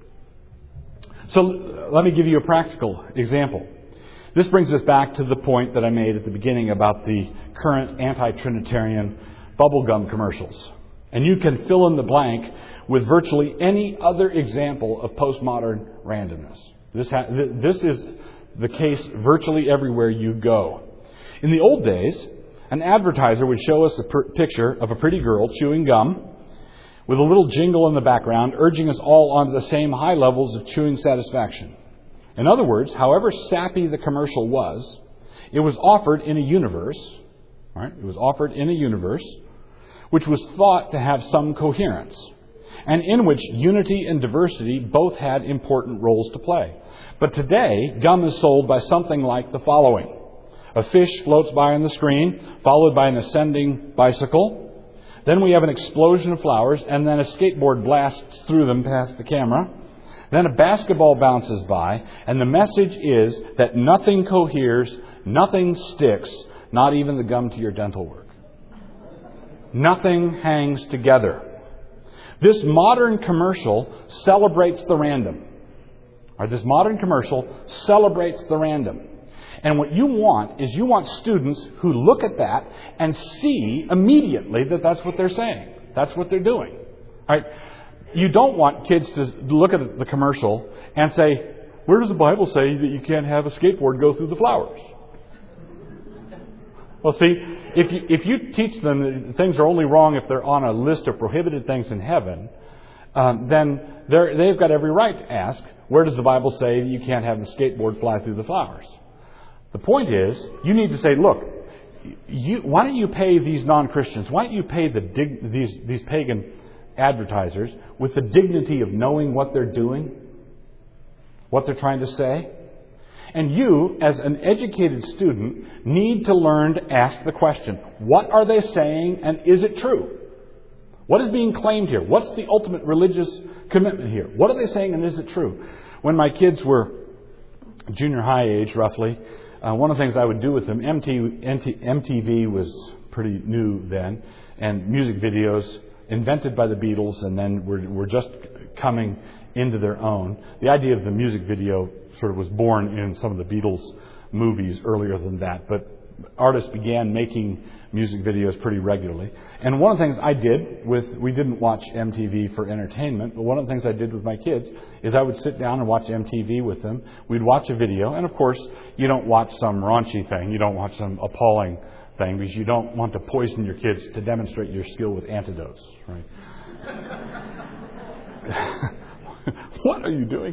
S1: So let me give you a practical example. This brings us back to the point that I made at the beginning about the current anti-Trinitarian bubblegum commercials. And you can fill in the blank with virtually any other example of postmodern randomness. This is the case virtually everywhere you go. In the old days, an advertiser would show us a picture of a pretty girl chewing gum with a little jingle in the background urging us all onto the same high levels of chewing satisfaction. In other words, however sappy the commercial was, it was offered in a universe, right? It was offered in a universe which was thought to have some coherence, and in which unity and diversity both had important roles to play. But today, gum is sold by something like the following. A fish floats by on the screen, followed by an ascending bicycle. Then we have an explosion of flowers, and then a skateboard blasts through them past the camera. Then a basketball bounces by, and the message is that nothing coheres, nothing sticks, not even the gum to your dental work. Nothing hangs together. This modern commercial celebrates the random. Or this modern commercial celebrates the random. And what you want is you want students who look at that and see immediately that that's what they're saying. That's what they're doing. Right? You don't want kids to look at the commercial and say, where does the Bible say that you can't have a skateboard go through the flowers? Well, see, if you teach them that things are only wrong if they're on a list of prohibited things in heaven, then they've got every right to ask, where does the Bible say that you can't have the skateboard fly through the flowers? The point is, you need to say, look, why don't you pay these non-Christians, why don't you pay these pagan advertisers with the dignity of knowing what they're doing, what they're trying to say? And you, as an educated student, need to learn to ask the question, what are they saying and is it true? What is being claimed here? What's the ultimate religious commitment here? What are they saying and is it true? When my kids were junior high age, roughly, one of the things I would do with them, MTV was pretty new then, and music videos invented by the Beatles and then were just coming into their own. The idea of the music video sort of was born in some of the Beatles movies earlier than that, but artists began making music videos pretty regularly. And one of the things I did we didn't watch MTV for entertainment, but one of the things I did with my kids is I would sit down and watch MTV with them. We'd watch a video, and of course, you don't watch some raunchy thing, you don't watch some appalling thing, because you don't want to poison your kids to demonstrate your skill with antidotes, right? What are you doing?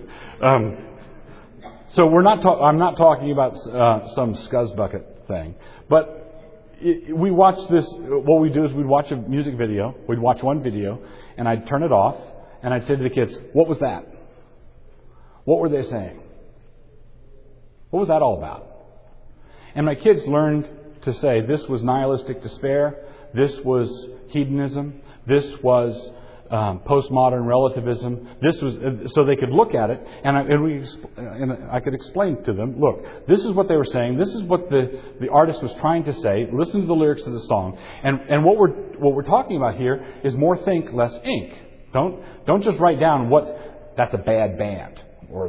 S1: So I'm not talking about some scuzzbucket thing, but we watch this. What we do is we'd watch a music video. We'd watch one video, and I'd turn it off, and I'd say to the kids, "What was that? What were they saying? What was that all about?" And my kids learned to say this was nihilistic despair, this was hedonism, this was postmodern relativism. This was so they could look at it, and I could explain to them, look, this is what they were saying. This is what the artist was trying to say. Listen to the lyrics of the song, and what we're talking about here is more think, less ink. Don't just write down that's a bad band, or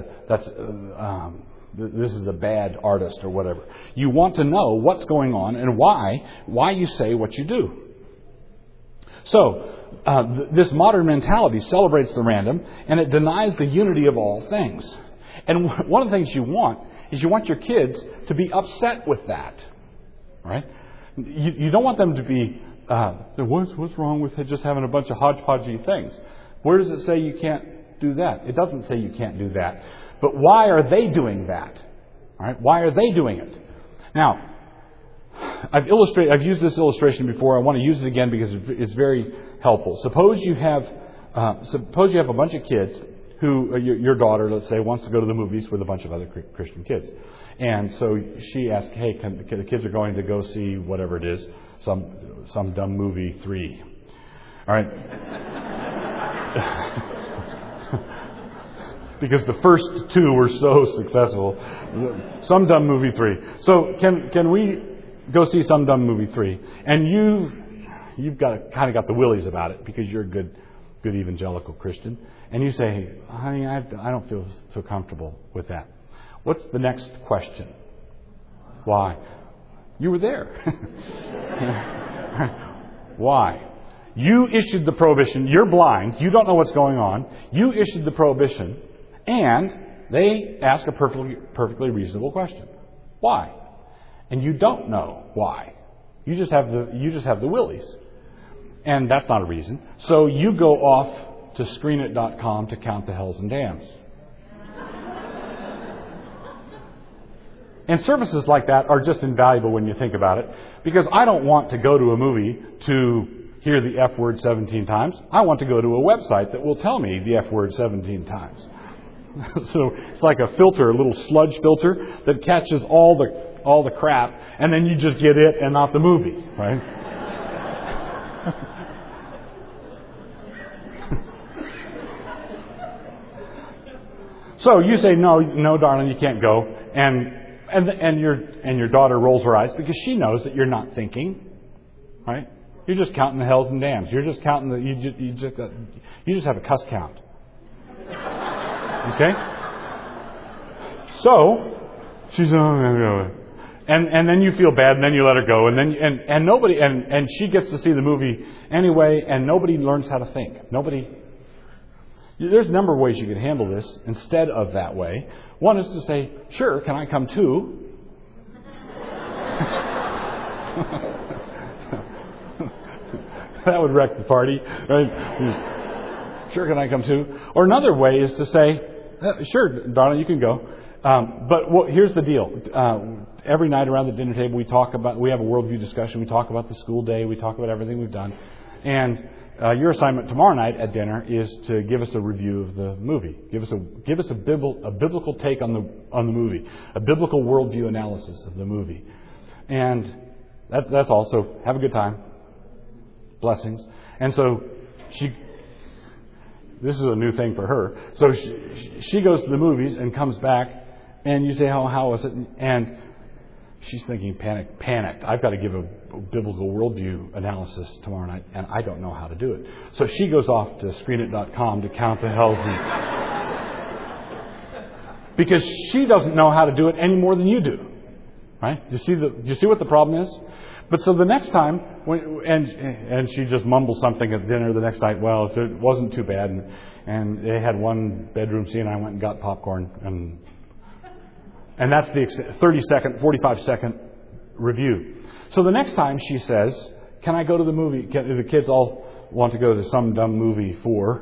S1: this is a bad artist, or whatever. You want to know what's going on and why you say what you do. So, this modern mentality celebrates the random, and it denies the unity of all things. And one of the things you want is you want your kids to be upset with that, right? You don't want them to be, what's wrong with just having a bunch of hodgepodgey things? Where does it say you can't do that? It doesn't say you can't do that. But why are they doing that? All right? Why are they doing it? Now, I've used this illustration before. I want to use it again because it's very helpful. Suppose you have a bunch of kids who, your daughter, let's say, wants to go to the movies with a bunch of other Christian kids. And so she asked, hey, the kids are going to go see whatever it is, some dumb movie 3. All right? Because the first 2 were so successful. Some dumb movie 3. So can we go see some dumb movie 3? And you've kind of got the willies about it because you're a good evangelical Christian. And you say, honey, I don't feel so comfortable with that. What's the next question? Why? You were there. Why? You issued the prohibition. You're blind. You don't know what's going on. You issued the prohibition. And they ask a perfectly reasonable question. Why? And you don't know why. You just have the willies. And that's not a reason. So you go off to screenit.com to count the hells and damns. And services like that are just invaluable when you think about it. Because I don't want to go to a movie to hear the F word 17 times. I want to go to a website that will tell me the F word 17 times. So it's like a filter, a little sludge filter that catches all the crap, and then you just get it and not the movie, right? So you say, no, darling, you can't go, and your daughter rolls her eyes because she knows that you're not thinking, right? You're just counting the hells and damns. You're just counting you just have a cuss count. Okay? So she's and then you feel bad, and then you let her go, and then and nobody and she gets to see the movie anyway, and nobody learns how to think. There's a number of ways you can handle this instead of that way. One is to say, sure, can I come too? That would wreck the party, right? Sure, can I come too? Or another way is to say, sure, Donna, you can go. But here's the deal. Every night around the dinner table, we have a worldview discussion. We talk about the school day. We talk about everything we've done. And your assignment tomorrow night at dinner is to give us a review of the movie. Give us a biblical take on the movie, a biblical worldview analysis of the movie. And that's also have a good time. Blessings. And so this is a new thing for her. So she goes to the movies and comes back And you say, oh, how was it? And she's thinking, panicked. I've got to give a biblical worldview analysis tomorrow night, and I don't know how to do it. So she goes off to screenit.com to count the hells. Because she doesn't know how to do it any more than you do. Right? Do you see what the problem is? But so the next time, and she just mumbles something at dinner the next night, well, it wasn't too bad, and they had one bedroom scene, and I went and got popcorn, and that's the 30-second, 45-second review. So the next time she says, can I go to the movie? The kids all want to go to some dumb movie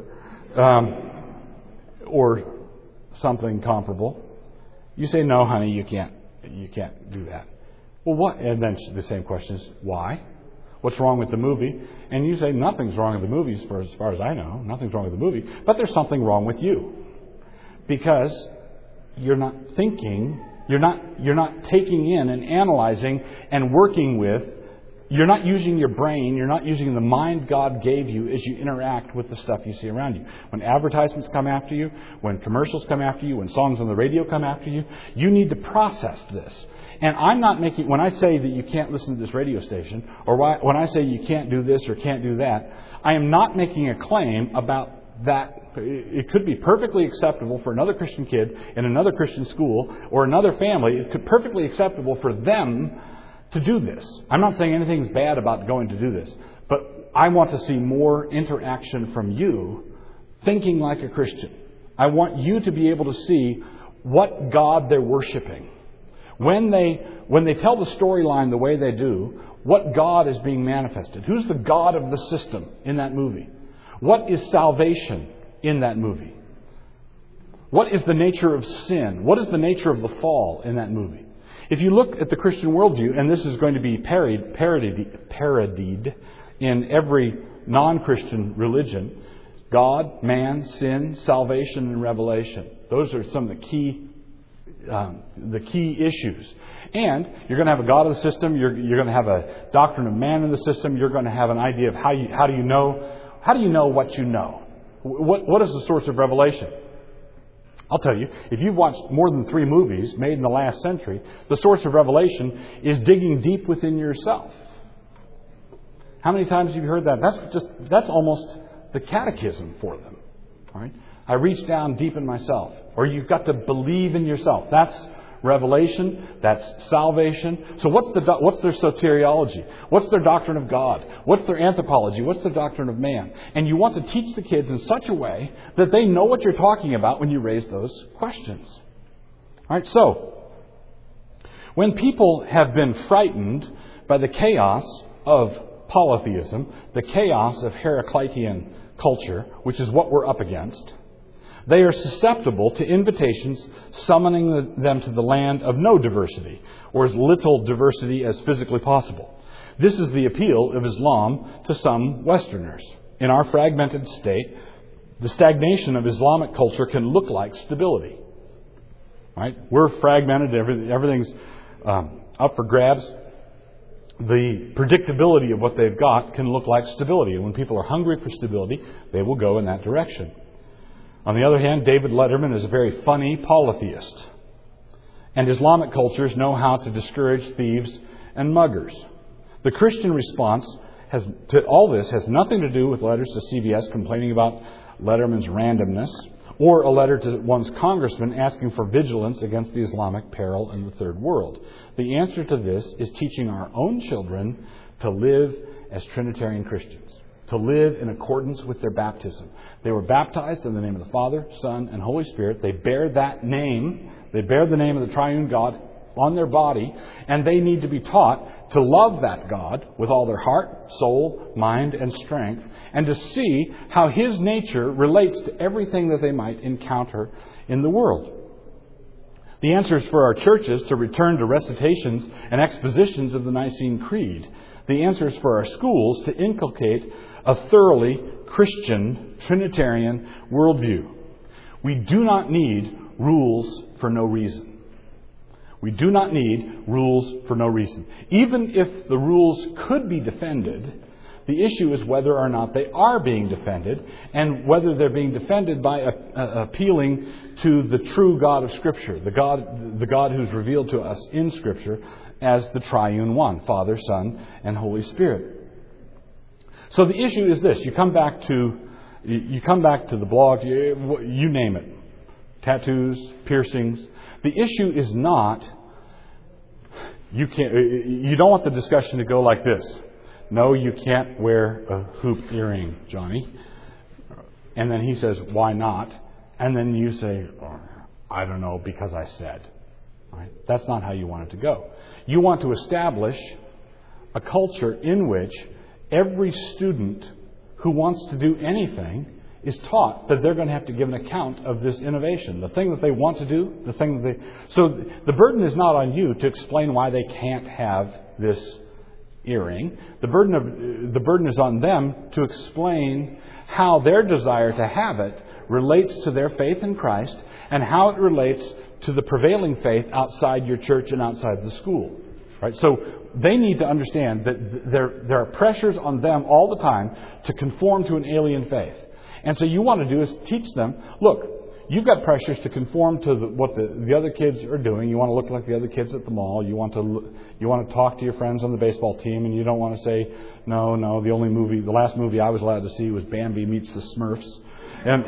S1: or something comparable. You say, no, honey, you can't do that. Well, what? And then the same question is, why? What's wrong with the movie? And you say, nothing's wrong with the movie as far as I know. Nothing's wrong with the movie. But there's something wrong with you. Because you're not thinking, you're not taking in and analyzing and working with, you're not using your brain, you're not using the mind God gave you as you interact with the stuff you see around you. When advertisements come after you, when commercials come after you, when songs on the radio come after you, you need to process this. And I'm not making, when I say that you can't listen to this radio station, or when I say you can't do this or can't do that, I am not making a claim about that. It could be perfectly acceptable for another Christian kid in another Christian school or another family. It could be perfectly acceptable for them to do this. I'm not saying anything's bad about going to do this, but I want to see more interaction from you thinking like a Christian. I want you to be able to see what God they're worshiping. When they tell the storyline the way they do, what God is being manifested? Who's the God of the system in that movie? What is salvation in that movie? What is the nature of sin? What is the nature of the fall in that movie? If you look at the Christian worldview, and this is going to be parodied in every non-Christian religion, God, man, sin, salvation, and revelation. Those are some of the key issues. And you're going to have a God of the system. You're going to have a doctrine of man in the system. You're going to have an idea of how do you know what you know? What is the source of revelation? I'll tell you, if you've watched more than 3 movies made in the last century, the source of revelation is digging deep within yourself. How many times have you heard that? That's almost the catechism for them. Right? I reach down deep in myself. Or you've got to believe in yourself. That's revelation. That's salvation. So what's their soteriology? What's their doctrine of God? What's their anthropology? What's their doctrine of man? And you want to teach the kids in such a way that they know what you're talking about when you raise those questions. All right, so when people have been frightened by the chaos of polytheism, the chaos of Heraclitean culture, which is what we're up against, they are susceptible to invitations summoning them to the land of no diversity, or as little diversity as physically possible. This is the appeal of Islam to some Westerners. In our fragmented state, the stagnation of Islamic culture can look like stability. Right? We're fragmented, everything's up for grabs. The predictability of what they've got can look like stability. And when people are hungry for stability, they will go in that direction. On the other hand, David Letterman is a very funny polytheist. And Islamic cultures know how to discourage thieves and muggers. The Christian response to all this has nothing to do with letters to CBS complaining about Letterman's randomness, or a letter to one's congressman asking for vigilance against the Islamic peril in the third world. The answer to this is teaching our own children to live as Trinitarian Christians, to live in accordance with their baptism. They were baptized in the name of the Father, Son, and Holy Spirit. They bear that name. They bear the name of the triune God on their body, and they need to be taught to love that God with all their heart, soul, mind, and strength, and to see how His nature relates to everything that they might encounter in the world. The answer is for our churches to return to recitations and expositions of the Nicene Creed. The answer is for our schools to inculcate a thoroughly Christian Trinitarian worldview. We do not need rules for no reason. We do not need rules for no reason. Even if the rules could be defended, The issue is whether or not they are being defended, and whether they're being defended by appealing to the true God of Scripture, the God who's revealed to us in Scripture as the Triune One, Father, Son, and Holy Spirit. So the issue is this: you come back to the blog, you name it, tattoos, piercings. The issue is not you don't want the discussion to go like this. No, you can't wear a hoop earring, Johnny. And then he says, why not? And then you say, oh, I don't know, because I said. Right? That's not how you want it to go. You want to establish a culture in which every student who wants to do anything is taught that they're going to have to give an account of this innovation. The thing that they want to do, So the burden is not on you to explain why they can't have this earring. The burden is on them to explain how their desire to have it relates to their faith in Christ and how it relates to the prevailing faith outside your church and outside the school. Right? So they need to understand that there are pressures on them all the time to conform to an alien faith. And so you want to do is teach them, look, you've got pressures to conform to what the other kids are doing. You want to look like the other kids at the mall. You want to talk to your friends on the baseball team, and you don't want to say, no, the last movie I was allowed to see was Bambi Meets the Smurfs. And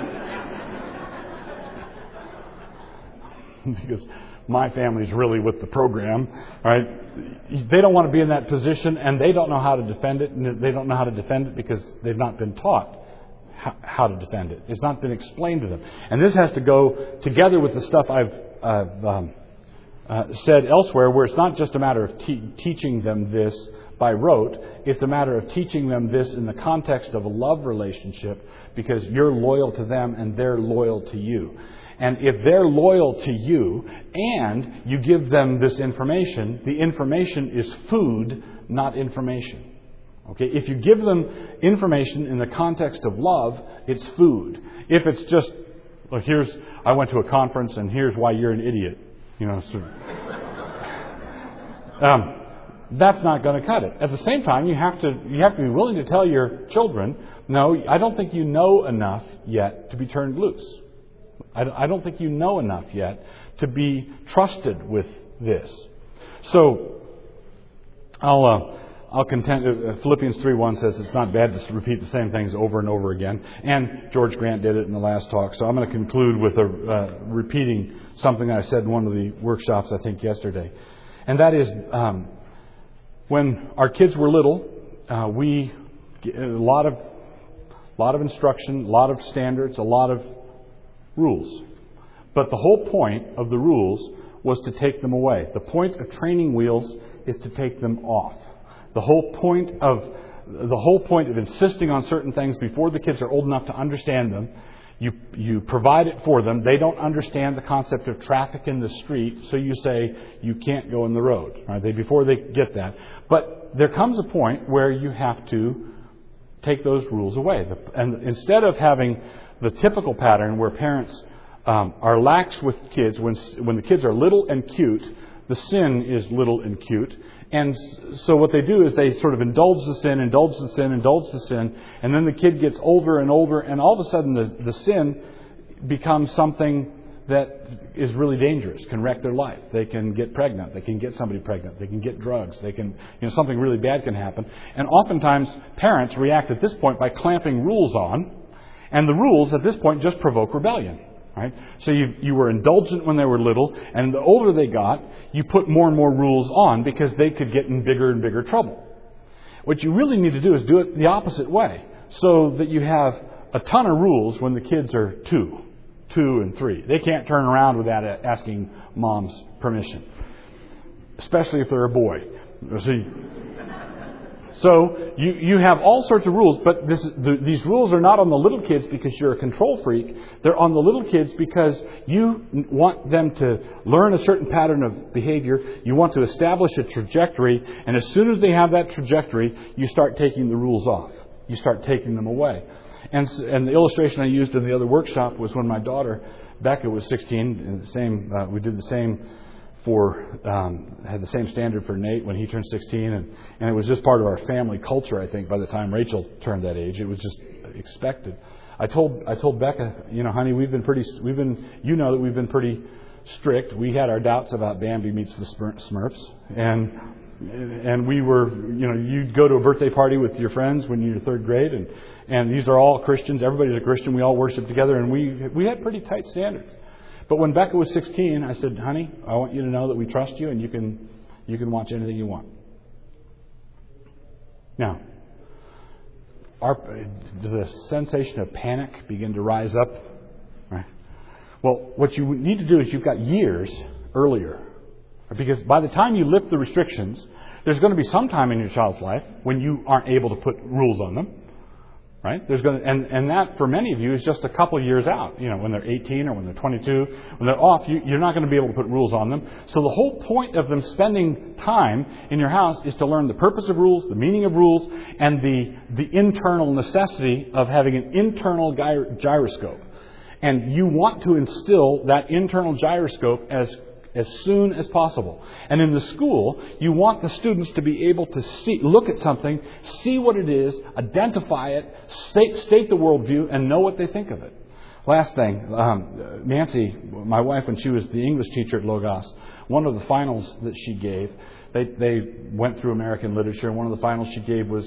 S1: because my family's really with the program, right? They don't want to be in that position, and they don't know how to defend it, and they don't know how to defend it because they've not been taught how to defend it. It's not been explained to them. And this has to go together with the stuff I've said elsewhere, where it's not just a matter of teaching them this by rote. It's a matter of teaching them this in the context of a love relationship, because you're loyal to them and they're loyal to you. And if they're loyal to you and you give them this information, the information is food, not information. Okay, if you give them information in the context of love, it's food. If it's just, well, I went to a conference and here's why you're an idiot, that's not going to cut it. At the same time, you have to be willing to tell your children, no, I don't think you know enough yet to be turned loose. I don't think you know enough yet to be trusted with this. So I'll contend. Philippians 3:1 says it's not bad to repeat the same things over and over again. And George Grant did it in the last talk. So I'm going to conclude with repeating something I said in one of the workshops, I think, yesterday. And that is, when our kids were little, we a lot of instruction, a lot of standards, a lot of rules. But the whole point of the rules was to take them away. The point of training wheels is to take them off. The whole point of insisting on certain things before the kids are old enough to understand them, you provide it for them. They don't understand the concept of traffic in the street, so you say you can't go in the road. Right? Before they get that. But there comes a point where you have to take those rules away. And instead of having the typical pattern where parents are lax with kids, when the kids are little and cute, the sin is little and cute. And so what they do is they sort of indulge the sin, and then the kid gets older and older, and all of a sudden the sin becomes something that is really dangerous, can wreck their life. They can get pregnant, they can get somebody pregnant, they can get drugs, something really bad can happen. And oftentimes parents react at this point by clamping rules on, and the rules at this point just provoke rebellion. Right? So you were indulgent when they were little, and the older they got, you put more and more rules on because they could get in bigger and bigger trouble. What you really need to do is do it the opposite way, so that you have a ton of rules when the kids are 2 and 3. They can't turn around without asking mom's permission, especially if they're a boy. See. So you have all sorts of rules, but these rules are not on the little kids because you're a control freak. They're on the little kids because you want them to learn a certain pattern of behavior. You want to establish a trajectory, and as soon as they have that trajectory, you start taking the rules off. You start taking them away. And the illustration I used in the other workshop was when my daughter Becca was 16. And we did the same had the same standard for Nate when he turned 16, and it was just part of our family culture. I think by the time Rachel turned that age, it was just expected. I told Becca, honey, we've been pretty strict. We had our doubts about Bambi meets the Smurfs, and we were, you'd go to a birthday party with your friends when you're in third grade, and these are all Christians. Everybody's a Christian. We all worship together, and we had pretty tight standards. But when Becca was 16, I said, honey, I want you to know that we trust you, and you can watch anything you want. Now, does a sensation of panic begin to rise up? Right. Well, what you need to do is you've got years earlier. Because by the time you lift the restrictions, there's going to be some time in your child's life when you aren't able to put rules on them. Right? And that, for many of you, is just a couple of years out. When they're 18 or when they're 22, when they're off, you're not going to be able to put rules on them. So the whole point of them spending time in your house is to learn the purpose of rules, the meaning of rules, and the internal necessity of having an internal gyroscope. And you want to instill that internal gyroscope as soon as possible. And in the school, you want the students to be able to look at something, see what it is, identify it, state the worldview, and know what they think of it. Last thing, Nancy, my wife, when she was the English teacher at Logos, one of the finals that she gave, they went through American literature, and one of the finals she gave was,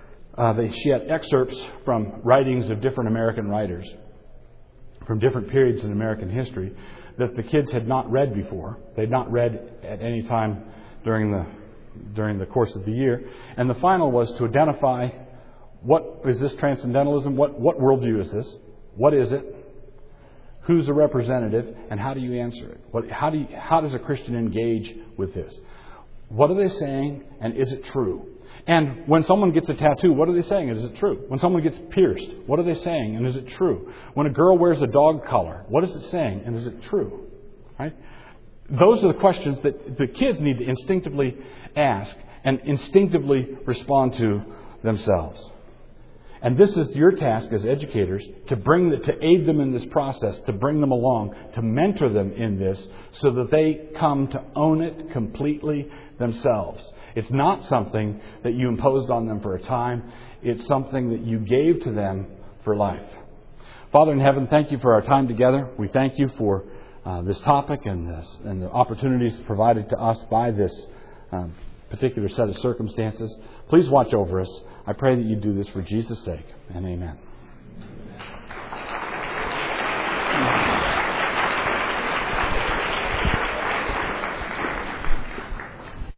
S1: she had excerpts from writings of different American writers from different periods in American history that the kids had not read before. They'd not read at any time during the course of the year. And the final was to identify, what is this transcendentalism? What worldview is this? What is it? Who's a representative? And how do you answer it? How does a Christian engage with this? What are they saying? And is it true? And when someone gets a tattoo, what are they saying? And is it true? When someone gets pierced, what are they saying? And is it true? When a girl wears a dog collar, what is it saying? And is it true? Right? Those are the questions that the kids need to instinctively ask and instinctively respond to themselves. And this is your task as educators, to aid them in this process, to bring them along, to mentor them in this, so that they come to own it completely themselves. It's not something that you imposed on them for a time. It's something that you gave to them for life. Father in heaven, thank you for our time together. We thank you for this topic and the opportunities provided to us by this particular set of circumstances. Please watch over us. I pray that you do this for Jesus' sake. And amen.